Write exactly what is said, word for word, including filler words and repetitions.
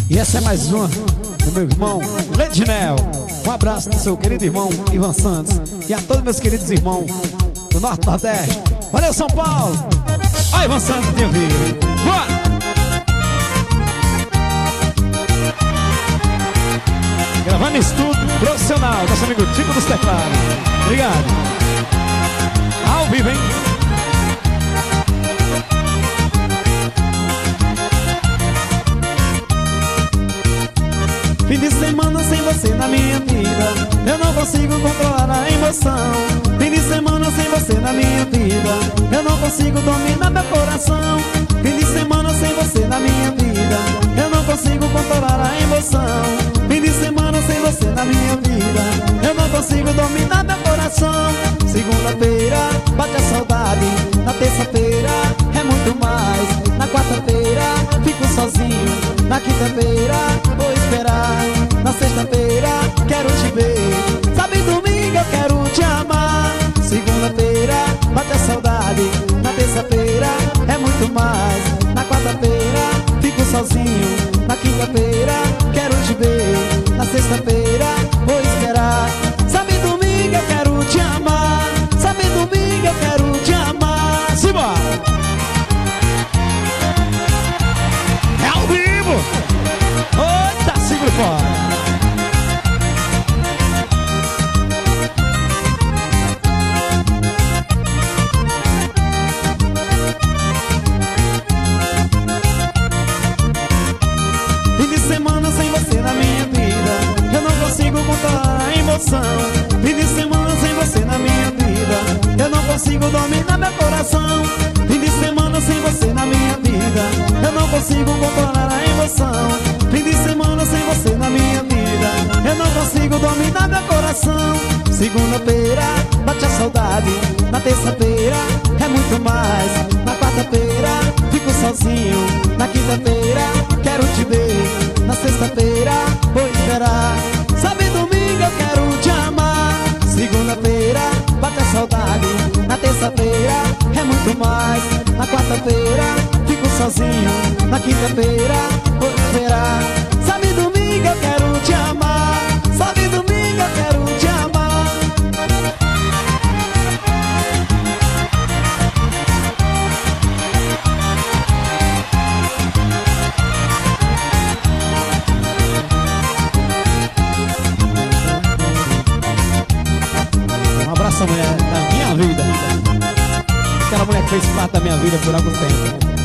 E essa é mais uma do meu irmão Ledinel. Um abraço do seu querido irmão Ivan Santos e a todos meus queridos irmãos do Norte Nordeste. Valeu, São Paulo! Olha Ivan Santos, meu filho. Bora! Gravando em estúdio profissional, nosso amigo Tico dos Teclados. Obrigado. Ao vivo, hein? Fim de semana sem você na minha vida, eu não consigo controlar a emoção. Fim de semana sem você na minha vida, eu não consigo dominar meu coração. Fim de semana sem você na minha vida, eu não consigo controlar a emoção. Fim de semana sem você na minha vida, eu não consigo dominar meu coração. Segunda-feira bate a saudade, na terça-feira é muito mais, na quarta-feira fico sozinho, na quinta-feira vou esperar, na sexta-feira quero te ver, sabe, domingo eu quero te amar. Segunda-feira bate a saudade, na terça-feira é muito mais, na quarta-feira fico sozinho, na quinta-feira quero te ver, na sexta-feira vou esperar, sabe, domingo eu quero te amar, sabe, domingo eu quero te amar. Simbora! É ao vivo! Oi, tá seguro fora! Fim de semana sem você na minha vida, eu não consigo controlar a emoção. Fim de semana sem você na minha vida, eu não consigo dominar meu coração. Fim de semana sem você na minha vida, eu não consigo controlar a emoção. Fim de semana sem você na minha vida, eu não consigo dominar meu coração. Segunda-feira bate a saudade, na terça-feira é muito mais, na quarta-feira fico sozinho, na quinta-feira quero te ver, na sexta-feira vou esperar, sabe, domingo eu quero te amar. Segunda-feira bate a saudade, na terça-feira é muito mais, na quarta-feira fico sozinho, na quinta-feira vou esperar, sabe, domingo eu quero te amar, sabe, domingo eu quero te amar. Um abraço, mulher da minha vida. Aquela mulher que fez parte da minha vida por algum tempo.